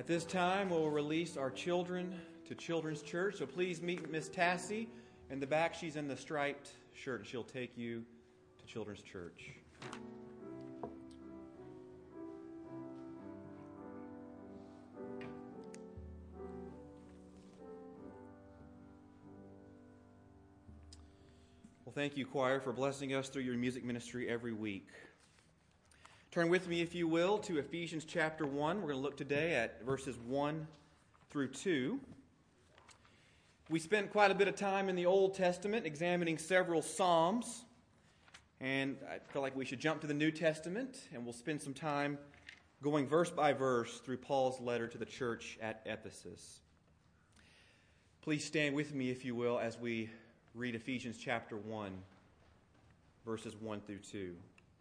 At this time, we'll release our children to Children's Church. So please meet Miss Tassie in the back. She's in the striped shirt, and she'll take you to Children's Church. Well, thank you, choir, for blessing us through your music ministry every week. Turn with me, if you will, to Ephesians chapter 1. We're going to look today at verses 1 through 2. We spent quite a bit of time in the Old Testament examining several Psalms, and I feel like we should jump to the New Testament, and we'll spend some time going verse by verse through Paul's letter to the church at Ephesus. Please stand with me, if you will, as we read Ephesians chapter 1, verses 1 through 2.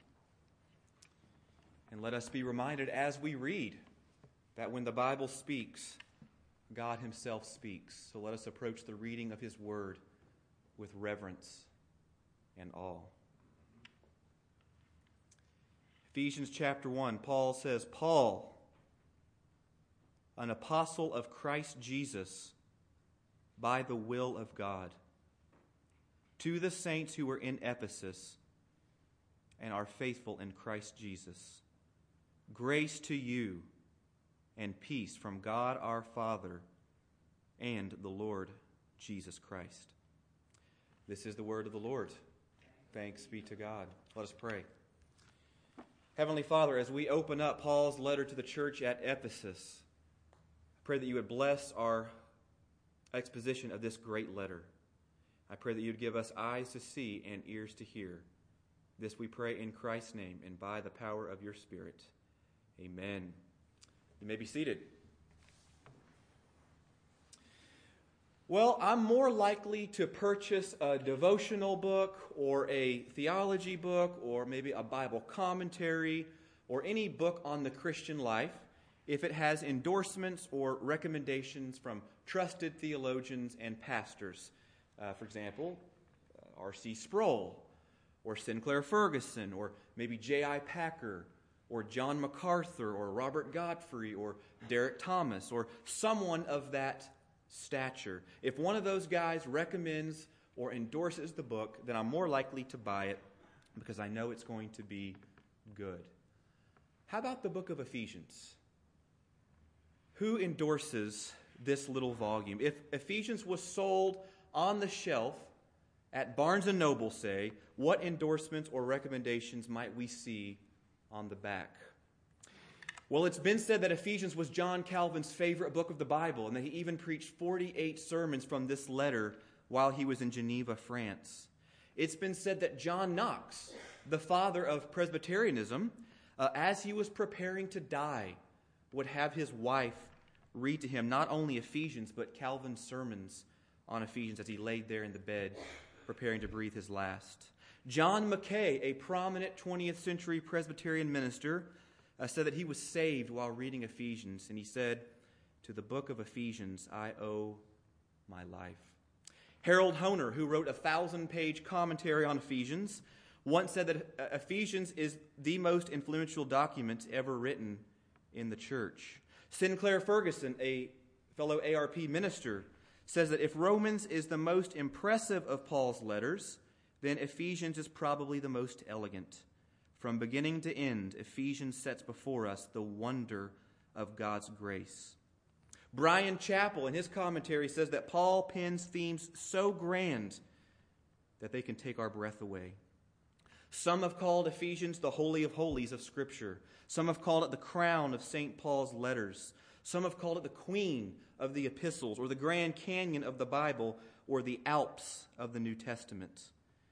And let us be reminded as we read that when the Bible speaks, God himself speaks. So let us approach the reading of his word with reverence and awe. Ephesians chapter 1, Paul says, Paul, an apostle of Christ Jesus, by the will of God, to the saints who are in Ephesus and are faithful in Christ Jesus. Grace to you and peace from God our Father and the Lord Jesus Christ. This is the word of the Lord. Thanks be to God. Let us pray. Heavenly Father, as we open up Paul's letter to the church at Ephesus, I pray that you would bless our exposition of this great letter. I pray that you would give us eyes to see and ears to hear. This we pray in Christ's name and by the power of your Spirit. Amen. You may be seated. Well, I'm more likely to purchase a devotional book or a theology book or maybe a Bible commentary or any book on the Christian life if it has endorsements or recommendations from trusted theologians and pastors. For example, R.C. Sproul or Sinclair Ferguson or maybe J.I. Packer or John MacArthur, or Robert Godfrey, or Derek Thomas, or someone of that stature. If one of those guys recommends or endorses the book, then I'm more likely to buy it because I know it's going to be good. How about the book of Ephesians? Who endorses this little volume? If Ephesians was sold on the shelf at Barnes & Noble, say, what endorsements or recommendations might we see on the back? Well, it's been said that Ephesians was John Calvin's favorite book of the Bible, and that he even preached 48 sermons from this letter while he was in Geneva, France. It's been said that John Knox, the father of Presbyterianism, as he was preparing to die, would have his wife read to him not only Ephesians, but Calvin's sermons on Ephesians as he laid there in the bed, preparing to breathe his last. John Mackay, a prominent 20th century Presbyterian minister, said that he was saved while reading Ephesians. And he said, to the book of Ephesians, I owe my life. Harold Hoehner, who wrote a 1,000-page commentary on Ephesians, once said that Ephesians is the most influential document ever written in the church. Sinclair Ferguson, a fellow ARP minister, says that if Romans is the most impressive of Paul's letters, then Ephesians is probably the most elegant. From beginning to end, Ephesians sets before us the wonder of God's grace. Brian Chappell, in his commentary, says that Paul pens themes so grand that they can take our breath away. Some have called Ephesians the Holy of Holies of Scripture. Some have called it the crown of St. Paul's letters. Some have called it the queen of the epistles, or the Grand Canyon of the Bible, or the Alps of the New Testament.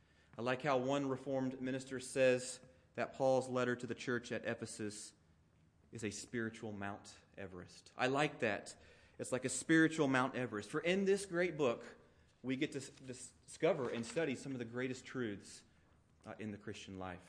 I like how one Reformed minister says that Paul's letter to the church at Ephesus is a spiritual Mount Everest. I like that. It's like a spiritual Mount Everest. For in this great book, we get to discover and study some of the greatest truths in the Christian life.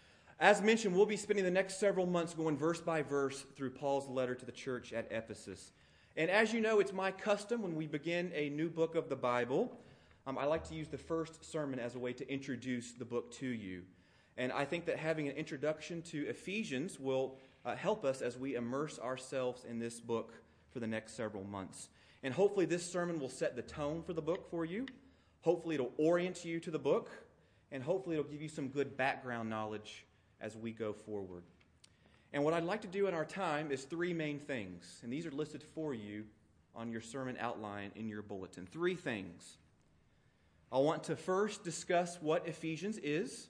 As mentioned, we'll be spending the next several months going verse by verse through Paul's letter to the church at Ephesus. And as you know, it's my custom when we begin a new book of the Bible, I like to use the first sermon as a way to introduce the book to you. And I think that having an introduction to Ephesians will help us as we immerse ourselves in this book for the next several months. And hopefully this sermon will set the tone for the book for you. Hopefully it'll orient you to the book. And hopefully it'll give you some good background knowledge as we go forward. And what I'd like to do in our time is three main things. And these are listed for you on your sermon outline in your bulletin. Three things. I want to first discuss what Ephesians is.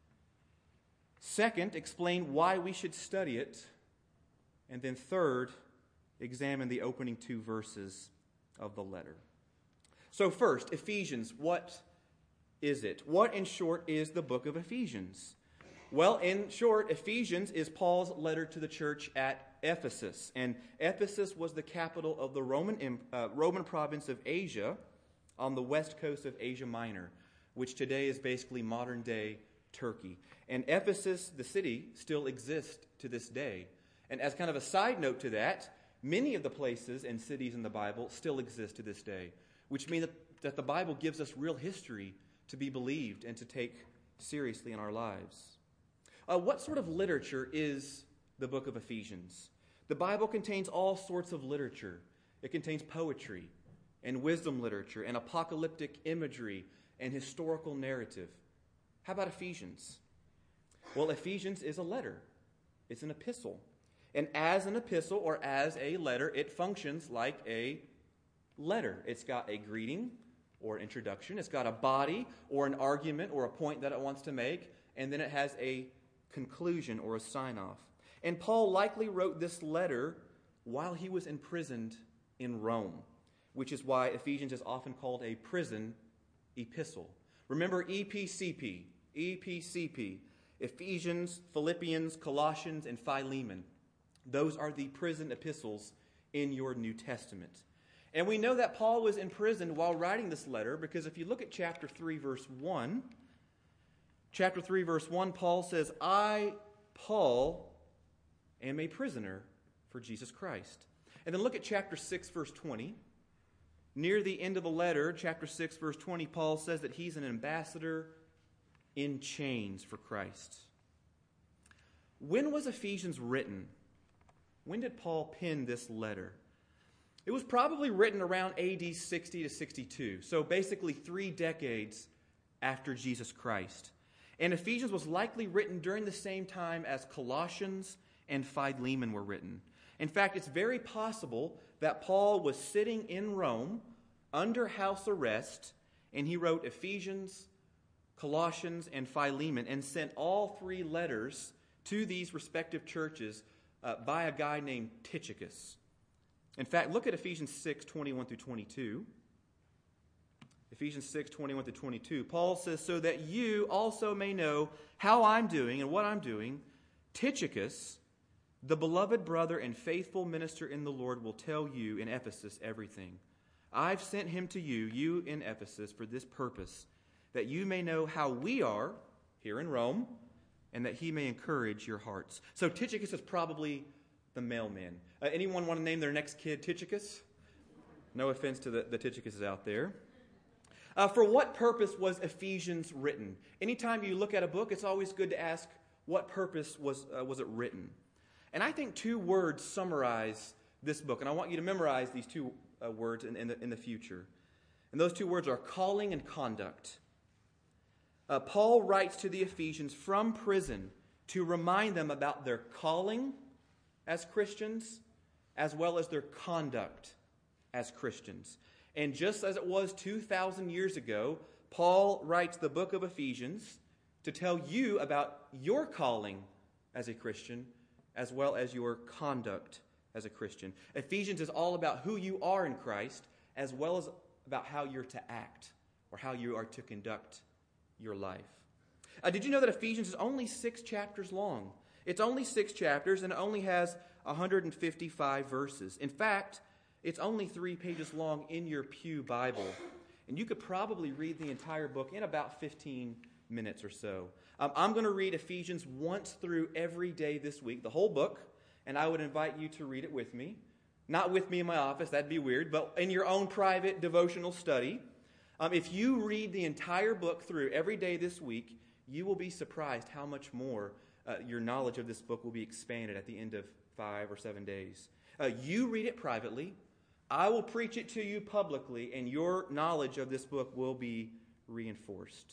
Second, explain why we should study it. And then third, examine the opening 2 verses of the letter. So first, Ephesians, what is it? What, in short, is the book of Ephesians? Well, in short, Ephesians is Paul's letter to the church at Ephesus. And Ephesus was the capital of the Roman province of Asia on the west coast of Asia Minor, which today is basically modern-day Turkey. And Ephesus, the city, still exists to this day. And as kind of a side note to that, many of the places and cities in the Bible still exist to this day, which means that the Bible gives us real history to be believed and to take seriously in our lives. What sort of literature is the book of Ephesians? The Bible contains all sorts of literature. It contains poetry and wisdom literature and apocalyptic imagery and historical narrative. How about Ephesians? Well, Ephesians is a letter. It's an epistle. And as an epistle or as a letter, it functions like a letter. It's got a greeting or an introduction. It's got a body or an argument or a point that it wants to make. And then it has a conclusion or a sign-off. And Paul likely wrote this letter while he was imprisoned in Rome, which is why Ephesians is often called a prison epistle. Remember EPCP, Ephesians, Philippians, Colossians, and Philemon. Those are the prison epistles in your New Testament. And we know that Paul was imprisoned while writing this letter because if you look at chapter 3, verse 1, Paul says, I, Paul, am a prisoner for Jesus Christ. And then look at chapter 6, verse 20. Near the end of the letter, chapter 6, verse 20, Paul says that he's an ambassador in chains for Christ. When was Ephesians written? When did Paul pen this letter? It was probably written around AD 60 to 62, so basically 3 decades after Jesus Christ. And Ephesians was likely written during the same time as Colossians and Philemon were written. In fact, it's very possible that Paul was sitting in Rome under house arrest, and he wrote Ephesians, Colossians, and Philemon, and sent all 3 letters to these respective churches by a guy named Tychicus. In fact, look at Ephesians 6, 21 through 22. Ephesians 6, 21 through 22. Paul says, so that you also may know how I'm doing and what I'm doing, Tychicus, the beloved brother and faithful minister in the Lord, will tell you in Ephesus everything. I've sent him to you in Ephesus, for this purpose, that you may know how we are here in Rome, and that he may encourage your hearts. So Tychicus is probably the mailman. Anyone want to name their next kid Tychicus? No offense to the Tychicuses out there. For what purpose was Ephesians written? Anytime you look at a book, it's always good to ask, what purpose was it written? And I think 2 words summarize this book, and I want you to memorize these 2 words in the future. And those 2 words are calling and conduct. Paul writes to the Ephesians from prison to remind them about their calling as Christians, as well as their conduct as Christians. And just as it was 2,000 years ago, Paul writes the book of Ephesians to tell you about your calling as a Christian, as well as your conduct as a Christian. Ephesians is all about who you are in Christ, as well as about how you're to act, or how you are to conduct your life. Did you know that Ephesians is only 6 chapters long? It's only 6 chapters, and it only has 155 verses. In fact, it's only 3 pages long in your Pew Bible. And you could probably read the entire book in about 15 minutes or so. I'm going to read Ephesians once through every day this week, the whole book, and I would invite you to read it with me. Not with me in my office, that'd be weird, but in your own private devotional study. If you read the entire book through every day this week, you will be surprised how much more your knowledge of this book will be expanded at the end of 5 or 7 days. You read it privately. I will preach it to you publicly, and your knowledge of this book will be reinforced.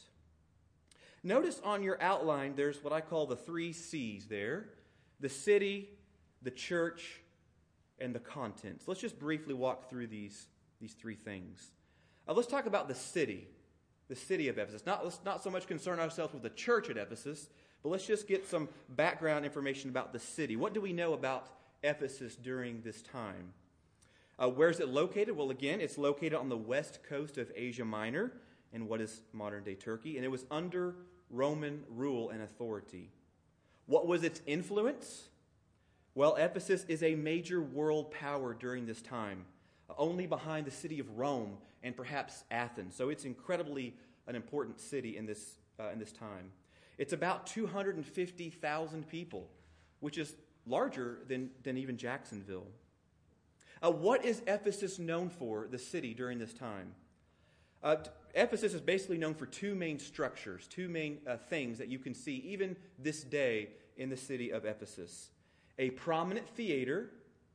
Notice on your outline, there's what I call the 3 C's there: the city, the church, and the contents. Let's just briefly walk through these 3 things. Let's talk about the city of Ephesus. Let's not so much concern ourselves with the church at Ephesus, but let's just get some background information about the city. What do we know about Ephesus during this time? Where is it located? Well, again, it's located on the west coast of Asia Minor in what is modern-day Turkey, and it was under Roman rule and authority. What was its influence? Well, Ephesus is a major world power during this time, only behind the city of Rome and perhaps Athens. So it's incredibly an important city in this time. It's about 250,000 people, which is larger than even Jacksonville. What is Ephesus known for, the city, during this time? Ephesus is basically known for 2 main structures, 2 main things that you can see even this day in the city of Ephesus: a prominent theater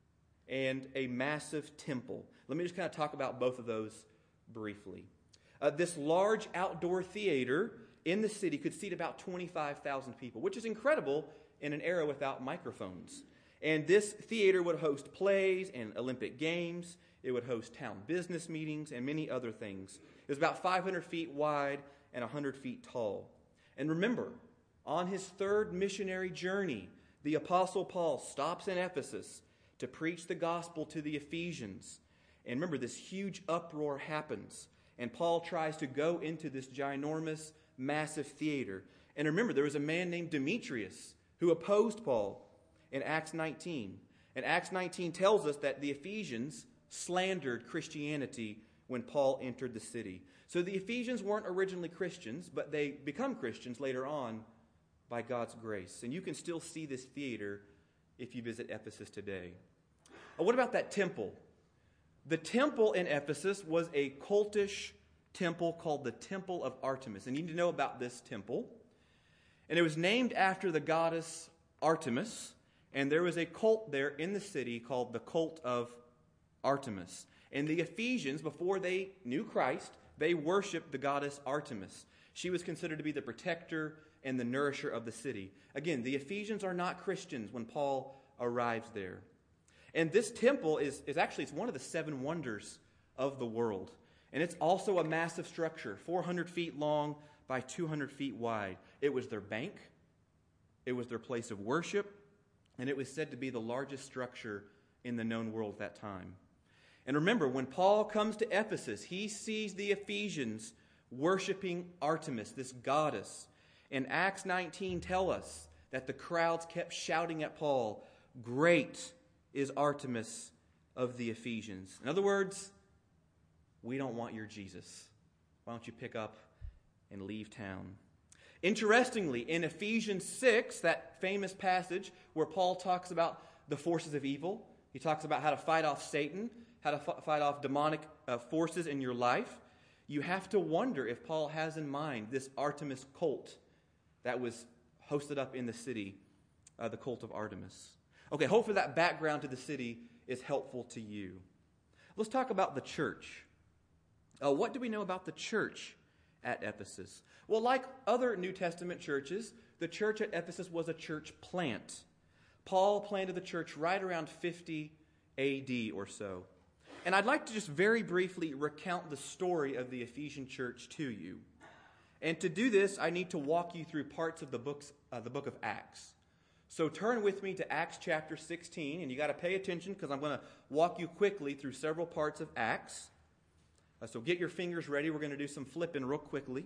and a massive temple. Let me just kind of talk about both of those briefly. This large outdoor theater in the city could seat about 25,000 people, which is incredible in an era without microphones. And this theater would host plays and Olympic Games. It would host town business meetings and many other things. It was about 500 feet wide and 100 feet tall. And remember, on his 3rd missionary journey, the Apostle Paul stops in Ephesus to preach the gospel to the Ephesians. And remember, this huge uproar happens. And Paul tries to go into this ginormous, massive theater. And remember, there was a man named Demetrius who opposed Paul in Acts 19. And Acts 19 tells us that the Ephesians slandered Christianity when Paul entered the city. So the Ephesians weren't originally Christians, but they become Christians later on by God's grace. And you can still see this theater if you visit Ephesus today. What about that temple? The temple in Ephesus was a cultish temple called the Temple of Artemis. And you need to know about this temple. And it was named after the goddess Artemis. And there was a cult there in the city called the Cult of Artemis. And the Ephesians, before they knew Christ, they worshiped the goddess Artemis. She was considered to be the protector and the nourisher of the city. Again, the Ephesians are not Christians when Paul arrives there. And this temple is actually it's one of the 7 wonders of the world. And it's also a massive structure, 400 feet long by 200 feet wide. It was their bank. It was their place of worship. And it was said to be the largest structure in the known world at that time. And remember, when Paul comes to Ephesus, he sees the Ephesians worshiping Artemis, this goddess. And Acts 19 tell us that the crowds kept shouting at Paul, "Great is Artemis of the Ephesians." In other words, we don't want your Jesus. Why don't you pick up and leave town? Interestingly, in Ephesians 6, that famous passage where Paul talks about the forces of evil, he talks about how to fight off Satan, how to fight off demonic forces in your life. You have to wonder if Paul has in mind this Artemis cult that was hosted up in the city, the cult of Artemis. Okay, hopefully that background to the city is helpful to you. Let's talk about the church. What do we know about the church at Ephesus? Well, like other New Testament churches, the church at Ephesus was a church plant. Paul planted the church right around 50 AD or so. And I'd like to just very briefly recount the story of the Ephesian church to you. And to do this, I need to walk you through parts of the book of Acts. So turn with me to Acts chapter 16, and you got to pay attention because I'm going to walk you quickly through several parts of Acts. So get your fingers ready. We're going to do some flipping real quickly.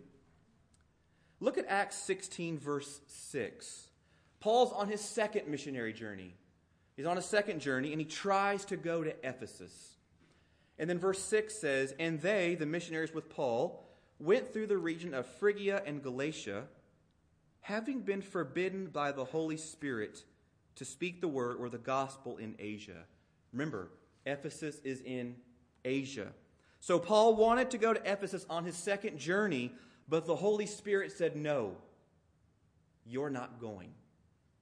Look at Acts 16, verse 6. Paul's on his 2nd missionary journey. He's on a 2nd journey, and he tries to go to Ephesus. And then verse 6 says, "And they, the missionaries with Paul, went through the region of Phrygia and Galatia, having been forbidden by the Holy Spirit to speak the word or the gospel in Asia." Remember, Ephesus is in Asia. So Paul wanted to go to Ephesus on his 2nd journey, but the Holy Spirit said, "No, you're not going."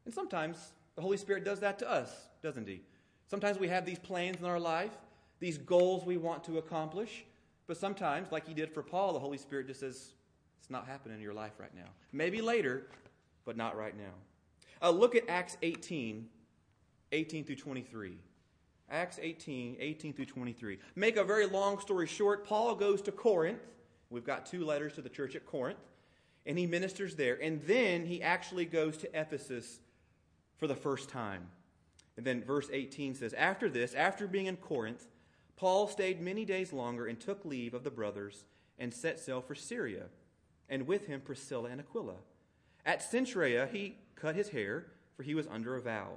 And sometimes the Holy Spirit does that to us, doesn't He? Sometimes we have these plans in our life, these goals we want to accomplish, but sometimes, like He did for Paul, the Holy Spirit just says, it's not happening in your life right now. Maybe later, but not right now. Look at Acts 18 through 23. Acts 18 through 23. Make a very long story short, Paul goes to Corinth. We've got 2 letters to the church at Corinth, and he ministers there. And then he actually goes to Ephesus for the first time. And then verse 18 says, after this, after being in Corinth, Paul stayed many days longer and took leave of the brothers and set sail for Syria, and with him Priscilla and Aquila. At Cenchrea he cut his hair, for he was under a vow.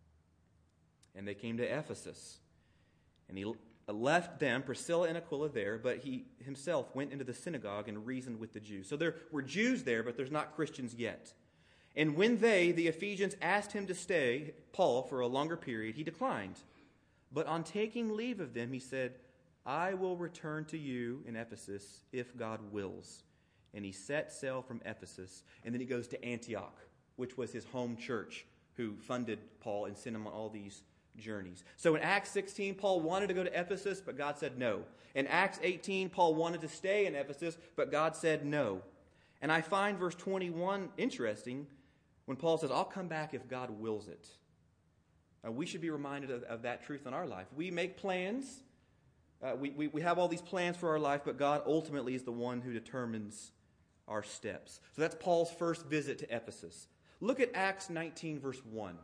And they came to Ephesus. And he left them, Priscilla and Aquila, there, but he himself went into the synagogue and reasoned with the Jews. So there were Jews there, but there's not Christians yet. And when the Ephesians, asked him to stay, Paul, for a longer period, he declined. But on taking leave of them, he said, I will return to you in Ephesus if God wills. And he set sail from Ephesus, and then he goes to Antioch, which was his home church, who funded Paul and sent him on all these journeys. So in Acts 16, Paul wanted to go to Ephesus, but God said no. In Acts 18, Paul wanted to stay in Ephesus, but God said no. And I find verse 21 interesting when Paul says, I'll come back if God wills it. We should be reminded of that truth in our life. We make plans. We have all these plans for our life, but God ultimately is the one who determines our steps. So that's Paul's first visit to Ephesus. Look at Acts 19, verse 1.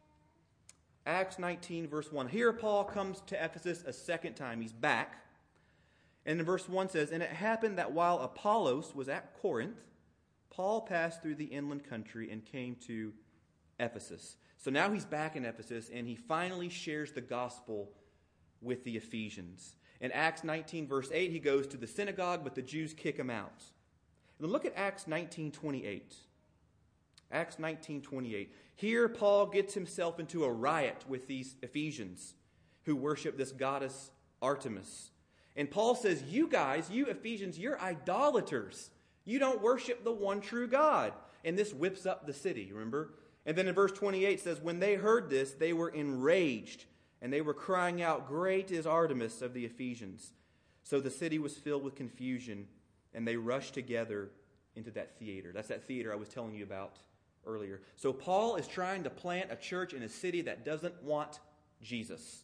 Acts 19, verse 1. Here Paul comes to Ephesus a second time. He's back. And in verse 1 says, And it happened that while Apollos was at Corinth, Paul passed through the inland country and came to Ephesus. So now he's back in Ephesus, and he finally shares the gospel with the Ephesians. In Acts 19, verse 8, he goes to the synagogue, but the Jews kick him out. And look at Acts 19:28. Acts 19:28. Here Paul gets himself into a riot with these Ephesians who worship this goddess Artemis. And Paul says, you guys, you Ephesians, you're idolaters. You don't worship the one true God. And this whips up the city, remember? And then in verse 28 says, when they heard this, they were enraged, and they were crying out, Great is Artemis of the Ephesians. So the city was filled with confusion, and they rushed together into that theater. That's that theater I was telling you about earlier. So Paul is trying to plant a church in a city that doesn't want Jesus.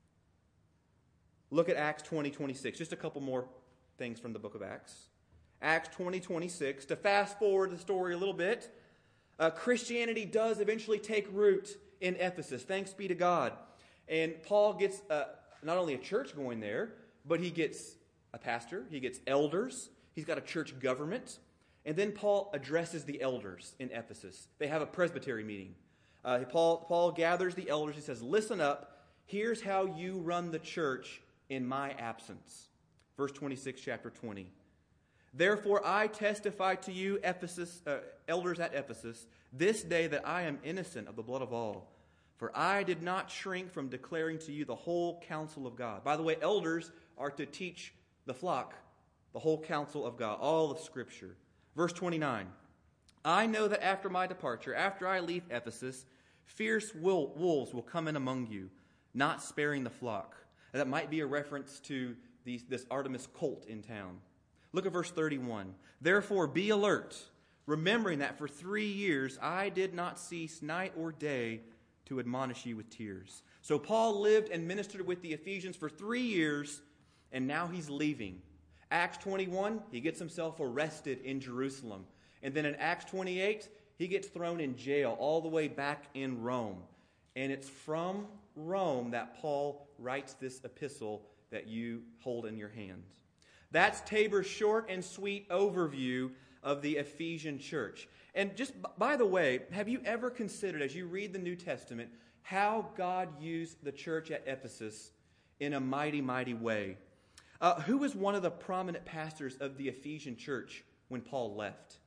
Look at Acts 20:26. Just a couple more things from the book of Acts. Acts 20:26. To fast forward the story a little bit, Christianity does eventually take root in Ephesus. Thanks be to God. And Paul gets not only a church going there, but he gets a pastor, he gets elders, he's got a church government. And then Paul addresses the elders in Ephesus. They have a presbytery meeting. Paul gathers the elders. He says, listen up. Here's how you run the church in my absence. Verse 26, chapter 20. Therefore I testify to you, elders at Ephesus, this day that I am innocent of the blood of all. For I did not shrink from declaring to you the whole counsel of God. By the way, elders are to teach the flock the whole counsel of God, all of Scripture. Verse 29, I know that after my departure, after I leave Ephesus, fierce wolves will come in among you, not sparing the flock. And that might be a reference to this Artemis cult in town. Look at verse 31. Therefore be alert, remembering that for 3 years I did not cease night or day to admonish you with tears. So Paul lived and ministered with the Ephesians for 3 years, and now he's leaving. Acts 21, he gets himself arrested in Jerusalem. And then in Acts 28, he gets thrown in jail all the way back in Rome. And it's from Rome that Paul writes this epistle that you hold in your hand. That's Tabor's short and sweet overview of the Ephesian church. And just by the way, have you ever considered, as you read the New Testament, how God used the church at Ephesus in a mighty, mighty way? Who was one of the prominent pastors of the Ephesian church when Paul left?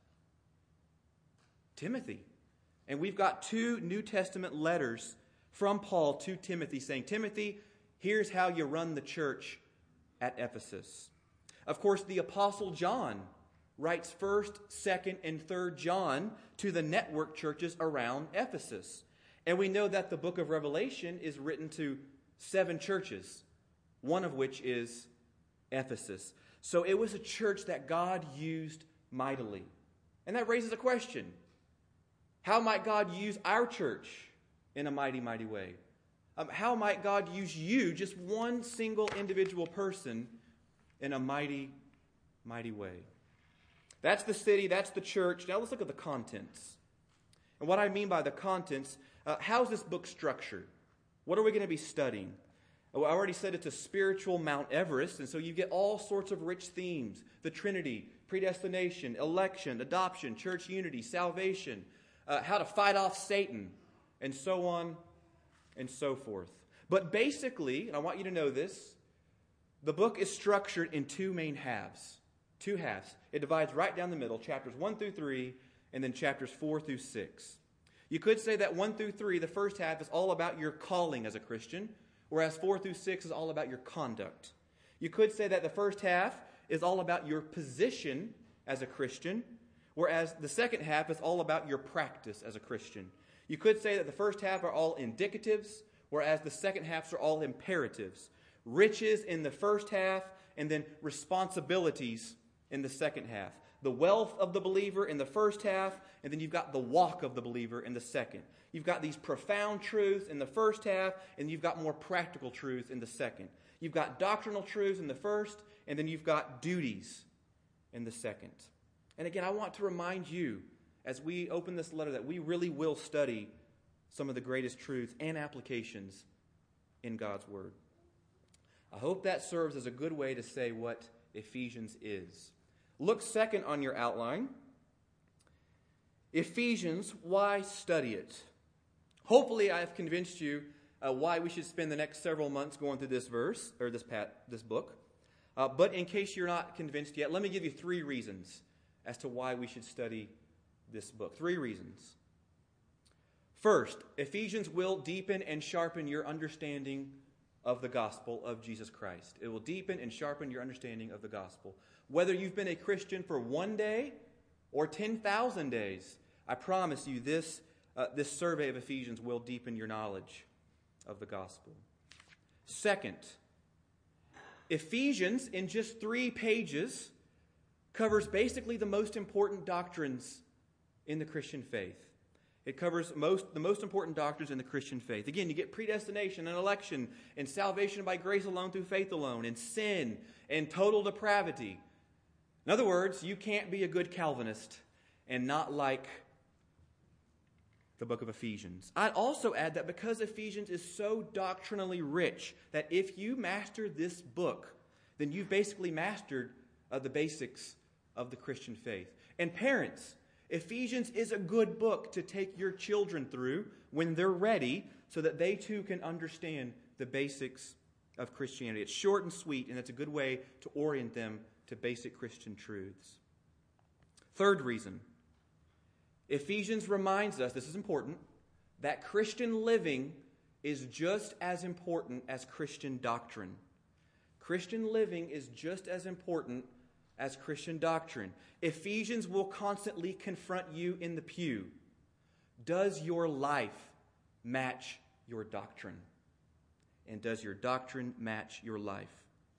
Timothy. And we've got 2 New Testament letters from Paul to Timothy saying, Timothy, here's how you run the church at Ephesus. Of course, the Apostle John writes 1st, 2nd, and 3rd John to the network churches around Ephesus. And we know that the book of Revelation is written to 7 churches, one of which is Ephesus. So it was a church that God used mightily. And that raises a question. How might God use our church in a mighty, mighty way? How might God use you, just one single individual person, in a mighty, mighty way? That's the city, that's the church. Now let's look at the contents. And what I mean by the contents, how's this book structured? What are we going to be studying? Well, I already said it's a spiritual Mount Everest, and so you get all sorts of rich themes. The Trinity, predestination, election, adoption, church unity, salvation, how to fight off Satan, and so on and so forth. But basically, and I want you to know this, the book is structured in 2 main halves. 2 halves. It divides right down the middle, chapters 1 through 3, and then chapters 4 through 6. You could say that 1 through 3, the first half, is all about your calling as a Christian, whereas 4 through 6 is all about your conduct. You could say that the first half is all about your position as a Christian, whereas the second half is all about your practice as a Christian. You could say that the first half are all indicatives, whereas the second halves are all imperatives. Riches in the first half, and then responsibilities in the second half. The wealth of the believer in the first half, and then you've got the walk of the believer in the second. You've got these profound truths in the first half, and you've got more practical truths in the second. You've got doctrinal truths in the first, and then you've got duties in the second. And again, I want to remind you, as we open this letter, that we really will study some of the greatest truths and applications in God's Word. I hope that serves as a good way to say what Ephesians is. Look second on your outline. Ephesians, why study it? Hopefully I have convinced you why we should spend the next several months going through this verse, or this book. But in case you're not convinced yet, let me give you 3 reasons as to why we should study this book. 3 reasons. First, Ephesians will deepen and sharpen your understanding of the gospel of Jesus Christ. It will deepen and sharpen your understanding of the gospel. Whether you've been a Christian for 1 day or 10,000 days, I promise you this survey of Ephesians will deepen your knowledge of the gospel. Second, Ephesians, in just 3 pages, covers basically the most important doctrines in the Christian faith. It covers the most important doctrines in the Christian faith. Again, you get predestination and election and salvation by grace alone through faith alone and sin and total depravity. In other words, you can't be a good Calvinist and not like the book of Ephesians. I'd also add that because Ephesians is so doctrinally rich, that if you master this book, then you've basically mastered the basics of the Christian faith. And parents, Ephesians is a good book to take your children through when they're ready so that they too can understand the basics of Christianity. It's short and sweet, and it's a good way to orient them to basic Christian truths. Third reason, Ephesians reminds us, this is important, that Christian living is just as important as Christian doctrine. Christian living is just as important as Christian doctrine. Ephesians will constantly confront you in the pew. Does your life match your doctrine? And does your doctrine match your life?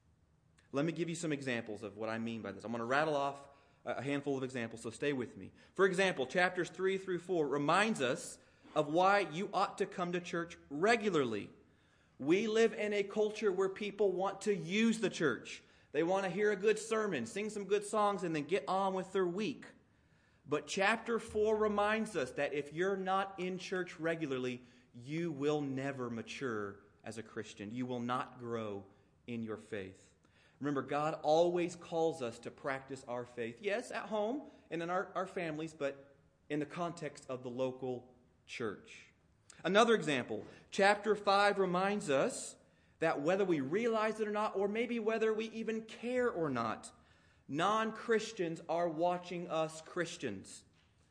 Let me give you some examples of what I mean by this. I'm going to rattle off a handful of examples, so stay with me. For example, chapters 3 through 4 reminds us of why you ought to come to church regularly. We live in a culture where people want to use the church. They want to hear a good sermon, sing some good songs, and then get on with their week. But chapter 4 reminds us that if you're not in church regularly, you will never mature as a Christian. You will not grow in your faith. Remember, God always calls us to practice our faith. Yes, at home and in our families, but in the context of the local church. Another example, chapter 5 reminds us that whether we realize it or not, or maybe whether we even care or not, non-Christians are watching us Christians.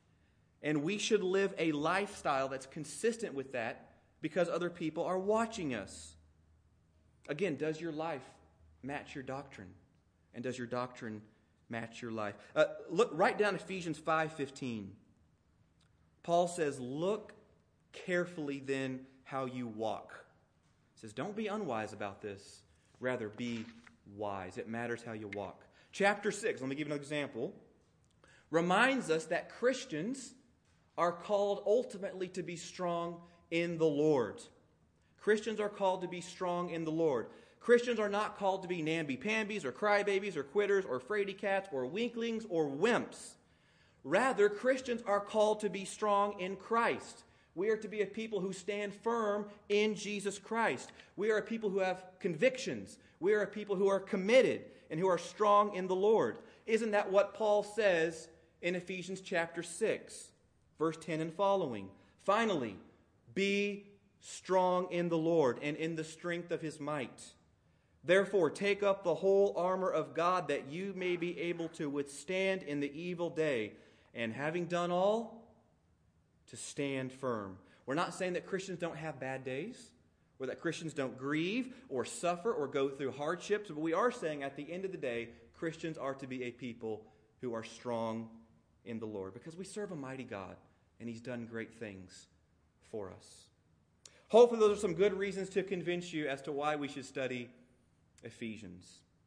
And we should live a lifestyle that's consistent with that because other people are watching us. Again, does your life match your doctrine? And does your doctrine match your life? Look right down Ephesians 5:15. Paul says, look carefully then how you walk. He says, don't be unwise about this. Rather, be wise. It matters how you walk. Chapter 6, let me give you an example, reminds us that Christians are called ultimately to be strong in the Lord. Christians are called to be strong in the Lord. Christians are not called to be namby-pambies or crybabies or quitters or fraidy cats or weaklings or wimps. Rather, Christians are called to be strong in Christ. We are to be a people who stand firm in Jesus Christ. We are a people who have convictions. We are a people who are committed and who are strong in the Lord. Isn't that what Paul says in Ephesians chapter 6, verse 10 and following? Finally, be strong in the Lord and in the strength of his might. Therefore, take up the whole armor of God that you may be able to withstand in the evil day, and having done all, to stand firm. We're not saying that Christians don't have bad days, or that Christians don't grieve or suffer or go through hardships, but we are saying at the end of the day, Christians are to be a people who are strong in the Lord, because we serve a mighty God, and he's done great things for us. Hopefully those are some good reasons to convince you as to why we should study Ephesians.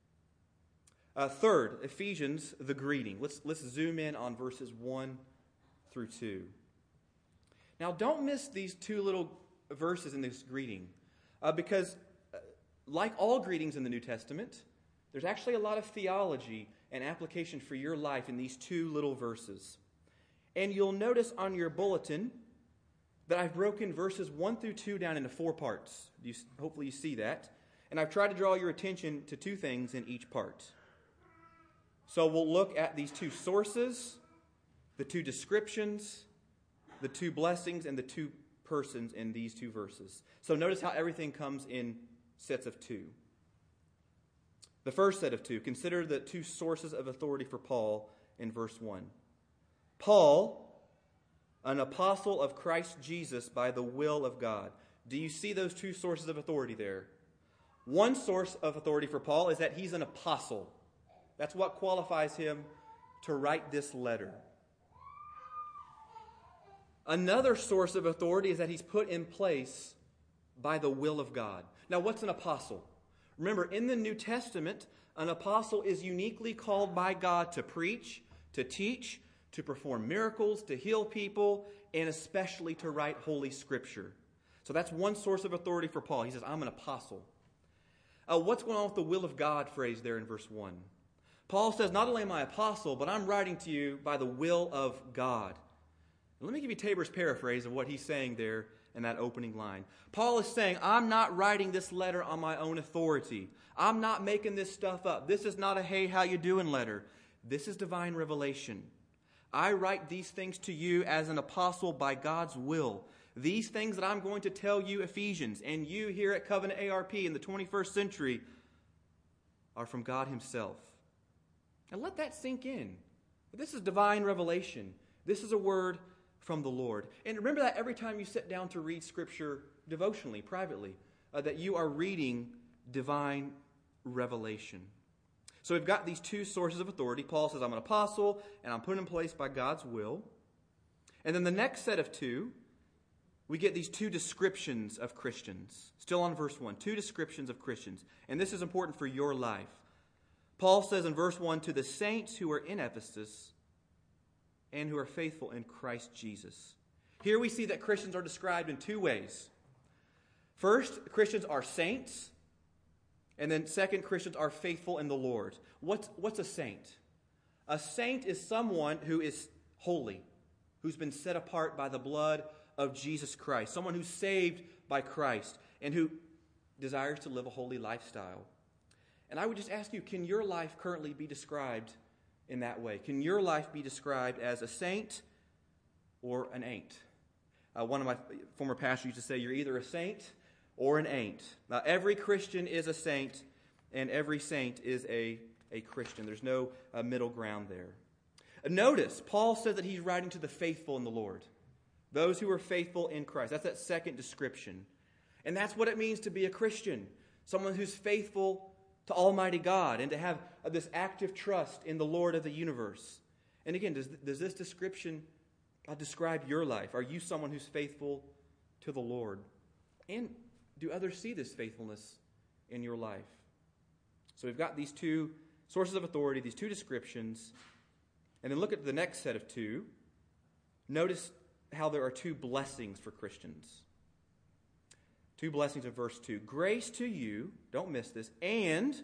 Third, Ephesians, the greeting. Let's zoom in on verses 1 through 2. Now, don't miss these two little verses in this greeting, because like all greetings in the New Testament, there's actually a lot of theology and application for your life in these two little verses. And you'll notice on your bulletin that I've broken verses 1 through 2 down into 4 parts. Hopefully you see that. And I've tried to draw your attention to 2 things in each part. So we'll look at these 2 sources, the 2 descriptions, the 2 blessings, and the 2 persons in these 2 verses. So notice how everything comes in sets of 2. The first set of 2, consider the 2 sources of authority for Paul in verse 1. Paul, an apostle of Christ Jesus by the will of God. Do you see those 2 sources of authority there? One source of authority for Paul is that he's an apostle. That's what qualifies him to write this letter. Another source of authority is that he's put in place by the will of God. Now, what's an apostle? Remember, in the New Testament, an apostle is uniquely called by God to preach, to teach, to perform miracles, to heal people, and especially to write Holy Scripture. So that's one source of authority for Paul. He says, I'm an apostle. What's going on with the will of God phrase there in verse 1? Paul says, not only am I apostle, but I'm writing to you by the will of God. And let me give you Tabor's paraphrase of what he's saying there in that opening line. Paul is saying, I'm not writing this letter on my own authority. I'm not making this stuff up. This is not a hey, how you doing letter. This is divine revelation. I write these things to you as an apostle by God's will. These things that I'm going to tell you, Ephesians, and you here at Covenant ARP in the 21st century are from God himself. And let that sink in. This is divine revelation. This is a word from the Lord. And remember that every time you sit down to read Scripture devotionally, privately, that you are reading divine revelation. So we've got these 2 sources of authority. Paul says, I'm an apostle, and I'm put in place by God's will. And then the next set of 2, we get these 2 descriptions of Christians. Still on verse 1, 2 descriptions of Christians. And this is important for your life. Paul says in verse 1, to the saints who are in Ephesus and who are faithful in Christ Jesus. Here we see that Christians are described in 2 ways. First, Christians are saints. And then second, Christians are faithful in the Lord. What's a saint? A saint is someone who is holy, who's been set apart by the blood of Jesus Christ, someone who's saved by Christ and who desires to live a holy lifestyle. And I would just ask you, can your life currently be described in that way? Can your life be described as a saint or an ain't? One of my former pastors used to say, you're either a saint or an ain't. Now, every Christian is a saint, and every saint is a Christian. There's no middle ground there. Notice, Paul says that he's writing to the faithful in the Lord, those who are faithful in Christ. That's that second description. And that's what it means to be a Christian, someone who's faithful to Almighty God and to have this active trust in the Lord of the universe. And again, does this description describe your life? Are you someone who's faithful to the Lord? And do others see this faithfulness in your life? So we've got these two sources of authority, these two descriptions. And then look at the next set of two. Notice how there are two blessings for Christians. Two blessings in verse 2. Grace to you, don't miss this, and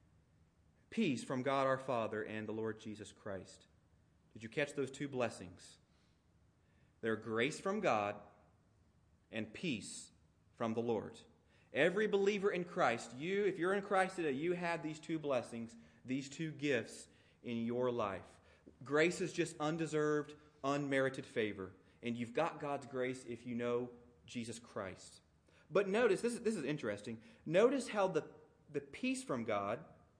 peace from God our Father and the Lord Jesus Christ. Did you catch those two blessings? They're grace from God and peace from the Lord. Every believer in Christ, if you're in Christ today, you have these two blessings, these two gifts in your life. Grace is just undeserved, unmerited favor. And you've got God's grace if you know Jesus Christ. But notice, this is interesting. Notice how the peace from God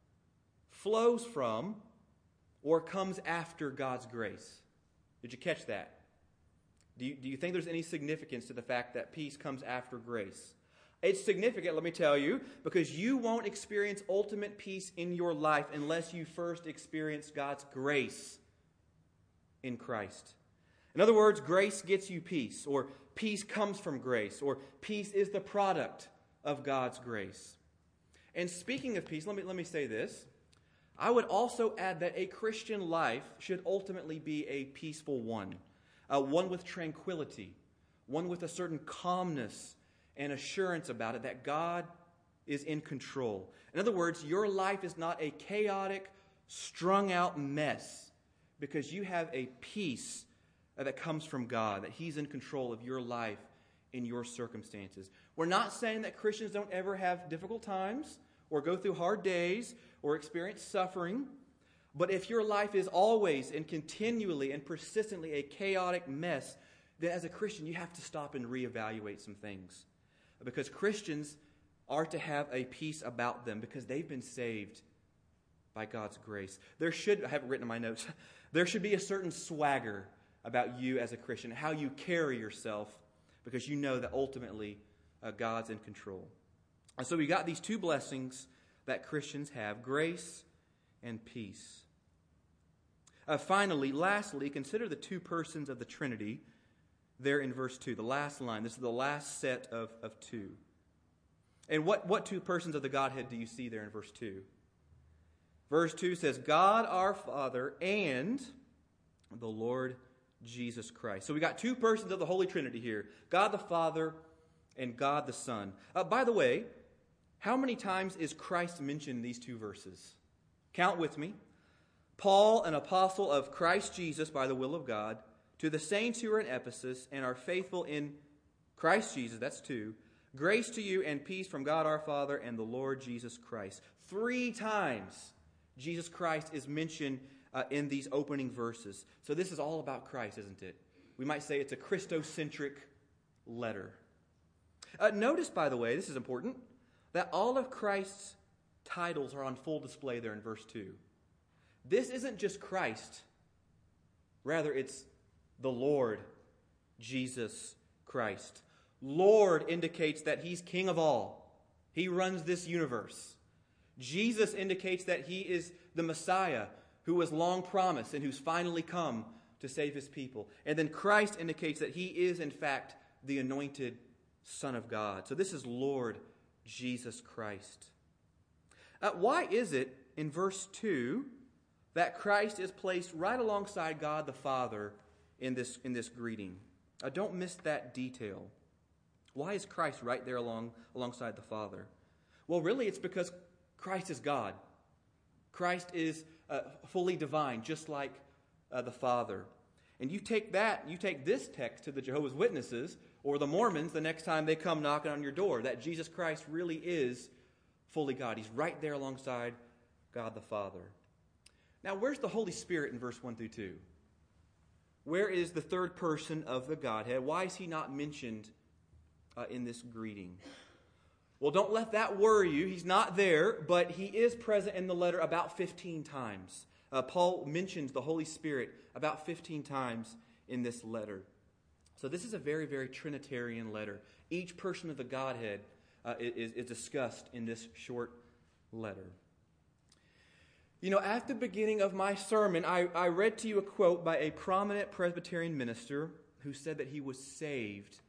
flows from or comes after God's grace. Did you catch that? Do you think there's any significance to the fact that peace comes after grace? It's significant, let me tell you, because you won't experience ultimate peace in your life unless you first experience God's grace in Christ. In other words, grace gets you peace, or peace comes from grace, or peace is the product of God's grace. And speaking of peace, let me say this. I would also add that a Christian life should ultimately be a peaceful one, one with tranquility, one with a certain calmness and assurance about it that God is in control. In other words, your life is not a chaotic, strung-out mess because you have a peace that comes from God, that He's in control of your life in your circumstances. We're not saying that Christians don't ever have difficult times or go through hard days or experience suffering, but if your life is always and continually and persistently a chaotic mess, then as a Christian you have to stop and reevaluate some things. Because Christians are to have a peace about them because they've been saved by God's grace. I have it written in my notes, there should be a certain swagger about you as a Christian, how you carry yourself, because you know that ultimately God's in control. And so we got these two blessings that Christians have, grace and peace. Lastly, consider the two persons of the Trinity there in verse 2, the last line. This is the last set of two. And what two persons of the Godhead do you see there in verse 2? Verse 2 says, God our Father and the Lord Jesus Christ. So we got two persons of the Holy Trinity here, God the Father and God the Son. By the way, how many times is Christ mentioned in these two verses? Count with me. Paul, an apostle of Christ Jesus by the will of God, to the saints who are in Ephesus and are faithful in Christ Jesus, that's two, grace to you and peace from God our Father and the Lord Jesus Christ. 3 times Jesus Christ is mentioned in these opening verses. So this is all about Christ, isn't it? We might say it's a Christocentric letter. Notice, by the way, this is important, that all of Christ's titles are on full display there in verse 2. This isn't just Christ. Rather, it's the Lord Jesus Christ. Lord indicates that He's King of all. He runs this universe. Jesus indicates that He is the Messiah who was long promised and who's finally come to save His people. And then Christ indicates that He is, in fact, the anointed Son of God. So this is Lord Jesus Christ. Why is it in verse 2 that Christ is placed right alongside God the Father in this greeting? Don't miss that detail. Why is Christ right there alongside the Father? Well, really, it's because Christ is God. Christ is fully divine, just like the Father. And you take this text to the Jehovah's Witnesses or the Mormons the next time they come knocking on your door, that Jesus Christ really is fully God. He's right there alongside God the Father. Now, where's the Holy Spirit in verse 1 through 2? Where is the third person of the Godhead? Why is He not mentioned in this greeting? Well, don't let that worry you. He's not there, but He is present in the letter about 15 times. Paul mentions the Holy Spirit about 15 times in this letter. So this is a very, very Trinitarian letter. Each person of the Godhead is discussed in this short letter. You know, at the beginning of my sermon, I read to you a quote by a prominent Presbyterian minister who said that he was saved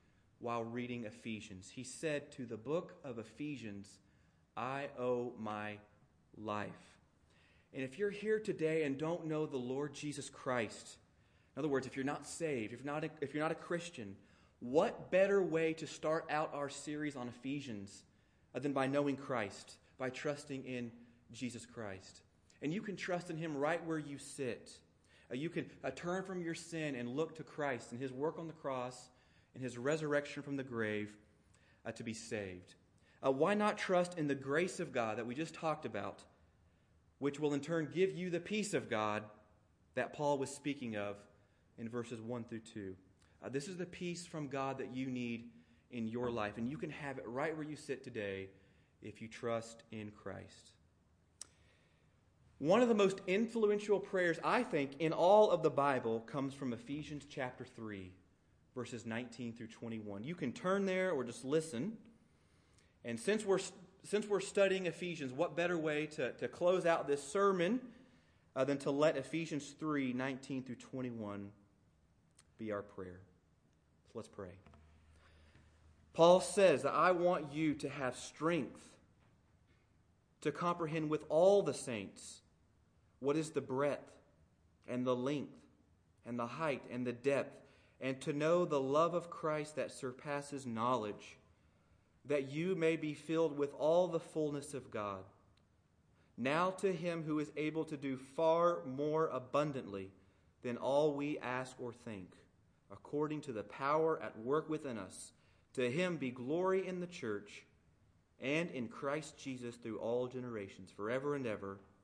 while reading Ephesians. He said, to the book of Ephesians, I owe my life. And if you're here today and don't know the Lord Jesus Christ, in other words, if you're not saved, if you're not a Christian, what better way to start out our series on Ephesians than by knowing Christ, by trusting in Jesus Christ? And you can trust in Him right where you sit. You can turn from your sin and look to Christ and His work on the cross and His resurrection from the grave to be saved. Why not trust in the grace of God that we just talked about, which will in turn give you the peace of God that Paul was speaking of in verses 1 through 2. This is the peace from God that you need in your life, and you can have it right where you sit today if you trust in Christ. One of the most influential prayers, I think, in all of the Bible comes from Ephesians chapter 3, verses 19 through 21. You can turn there or just listen. And since we're studying Ephesians, what better way to close out this sermon than to let Ephesians 3, 19 through 21 be our prayer. So let's pray. Paul says that I want you to have strength to comprehend with all the saints what is the breadth and the length and the height and the depth, and to know the love of Christ that surpasses knowledge, that you may be filled with all the fullness of God. Now to Him who is able to do far more abundantly than all we ask or think, according to the power at work within us, to Him be glory in the church and in Christ Jesus through all generations, forever and ever.